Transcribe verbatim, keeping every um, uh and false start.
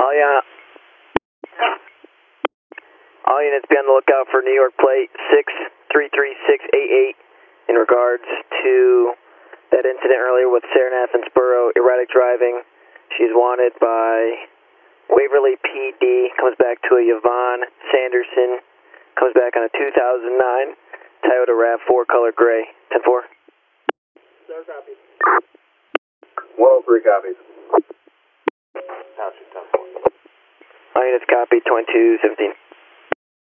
All, yeah. All units be on the lookout for New York plate six three three six eight eight in regards to that incident earlier with Saranath and Spurrow, erratic driving. She's wanted by Waverly P D, comes back to a Yvonne Sanderson, comes back on a two thousand nine Toyota RAV four color gray. ten four. Zero copies. one oh three copies. Township ten four. All units copy, twenty-two seventeen.